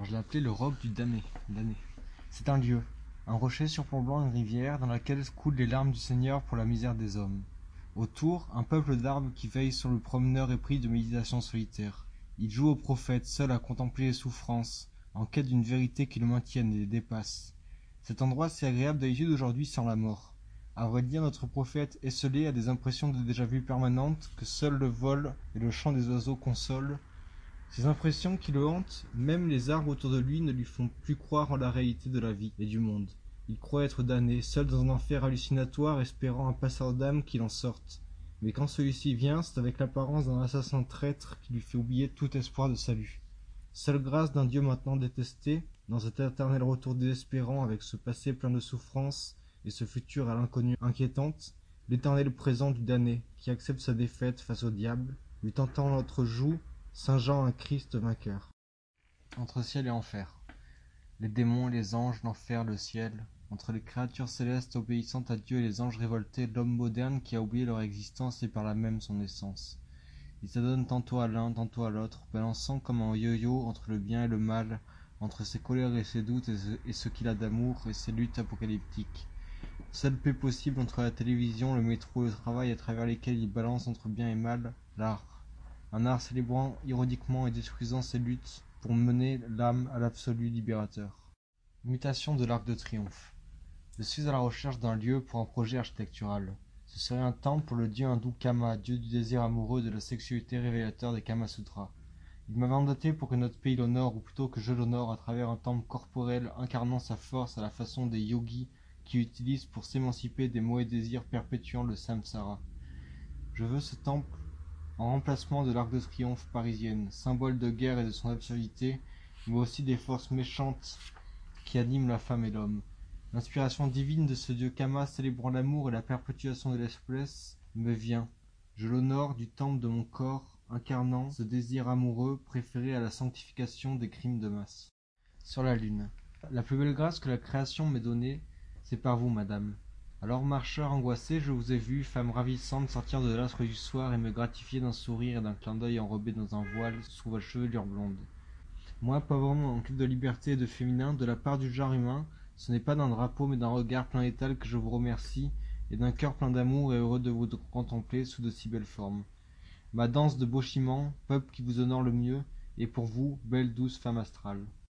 je l'ai appelé le roc du damné. C'est un lieu, un rocher surplombant une rivière dans laquelle coulent les larmes du Seigneur pour la misère des hommes. Autour, un peuple d'arbres qui veille sur le promeneur épris de méditation solitaire. Il joue au prophète, seul à contempler les souffrances, en quête d'une vérité qui le maintienne et les dépasse. Cet endroit si agréable d'habitude aujourd'hui sans la mort. À vrai dire, notre prophète, esselé, a des impressions de déjà-vu permanentes que seul le vol et le chant des oiseaux consolent. Ces impressions qui le hantent, même les arbres autour de lui ne lui font plus croire en la réalité de la vie et du monde. Il croit être damné, seul dans un enfer hallucinatoire, espérant un passeur d'âme qui l'en sorte. Mais quand celui-ci vient, c'est avec l'apparence d'un assassin traître qui lui fait oublier tout espoir de salut. Seule grâce d'un Dieu maintenant détesté, dans cet éternel retour désespérant avec ce passé plein de souffrances et ce futur à l'inconnu inquiétante, l'éternel présent du damné qui accepte sa défaite face au diable, lui tentant l'autre joue, singeant un Christ vainqueur. Entre ciel et enfer. Les démons, les anges, l'enfer, le ciel. Entre les créatures célestes obéissantes à Dieu et les anges révoltés, l'homme moderne qui a oublié leur existence et par là même son essence. Il s'adonne tantôt à l'un, tantôt à l'autre, balançant comme un yo-yo entre le bien et le mal, entre ses colères et ses doutes et ce qu'il a d'amour et ses luttes apocalyptiques. Seule paix possible entre la télévision, le métro et le travail à travers lesquels il balance entre bien et mal, l'art. Un art célébrant ironiquement et détruisant ses luttes pour mener l'âme à l'absolu libérateur. Mutation de l'Arc de Triomphe. Je suis à la recherche d'un lieu pour un projet architectural. Ce serait un temple pour le dieu hindou Kama, dieu du désir amoureux de la sexualité révélateur des Kama Sutras. Il m'a mandaté pour que notre pays l'honore, ou plutôt que je l'honore, à travers un temple corporel incarnant sa force à la façon des yogis qui utilisent pour s'émanciper des mauvais désirs perpétuant le samsara. Je veux ce temple en remplacement de l'Arc de Triomphe parisienne, symbole de guerre et de son absurdité, mais aussi des forces méchantes qui animent la femme et l'homme. L'inspiration divine de ce dieu Kama célébrant l'amour et la perpétuation de l'espèce me vient. Je l'honore du temple de mon corps, incarnant ce désir amoureux préféré à la sanctification des crimes de masse. Sur la lune. La plus belle grâce que la création m'ait donnée, c'est par vous, madame. Alors, marcheur angoissé, je vous ai vu, femme ravissante, sortir de l'astre du soir et me gratifier d'un sourire et d'un clin d'œil enrobé dans un voile sous votre chevelure blonde. Moi, pauvre homme en quête de liberté et de féminin, de la part du genre humain, ce n'est pas d'un drapeau mais d'un regard plein d'étal que je vous remercie, et d'un cœur plein d'amour et heureux de vous contempler sous de si belles formes. Ma danse de beau chimant, peuple qui vous honore le mieux, et pour vous, belle douce femme astrale.